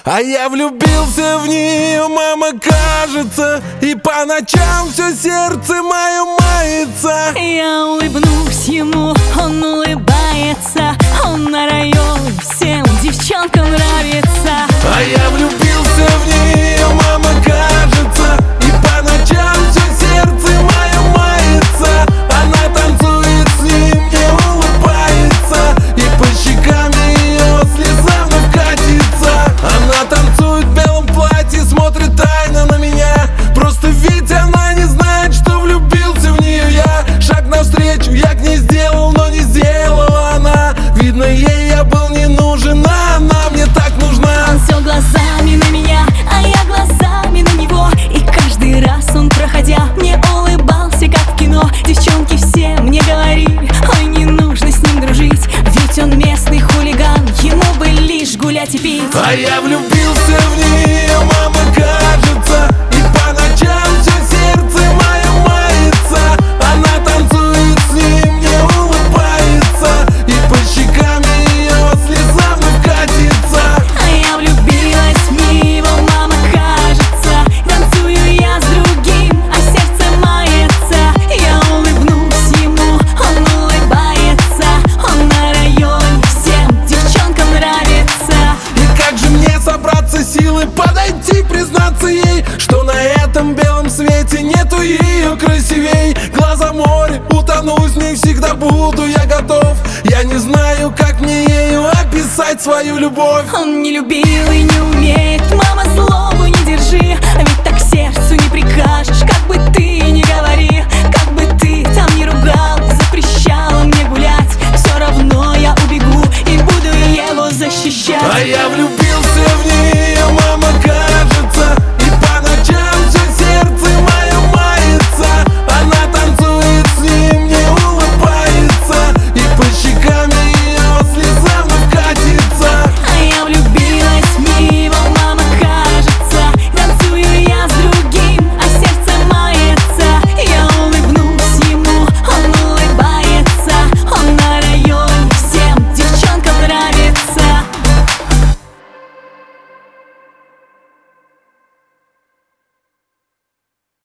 А я влюбился в нее, мама, кажется, и по ночам все сердце мое мается. Я улыбнусь ему, он улыбается. Он на район, всем девчонкам нравится. А я влюбился в нее, мама, кажется, и по ночам все сердце мое мается. Она танцует с ним, не улыбается, и по щекам ее слеза вновь катится. Она танцует в белом платье, смотрит тайно на меня. Просто ведь она не знает, что влюбился в нее я. Шаг навстречу я к ней сделал, но не сделала она. Видно, ей я был не нужен, а она мне так нужна. Он все глазами на меня, а я глазами на него. И каждый раз он, проходя, мне улыбался, как в кино. Девчонки все мне говорили: ой, не нужно с ним дружить, ведь он местный хулиган, ему бы лишь гулять и пить. А я влюбился в нее, мама, кажется, и по ночам все сердце мое мается. Она танцует с ним, не улыбается, и по щекам ее слеза вновь катится. А я влюбилась в него, мама, кажется. Танцую я с другим, а сердце мается. Я улыбнусь ему, он улыбается. Он на районе, всем девчонкам нравится. И как же мне собраться силы, подойти, признаться ей, что на этом белом свете нету ее красивей. Глаза море, утону с ней всегда буду я готов. Я не знаю, как мне ею описать свою любовь. Он не любил и не умеет, мама, злобу не держи, ведь так сердцу не прикажешь. Как бы ты ни говори, как бы ты там ни ругал, запрещала мне гулять, все равно я убегу и буду его защищать. А я влюбился в нее, мама,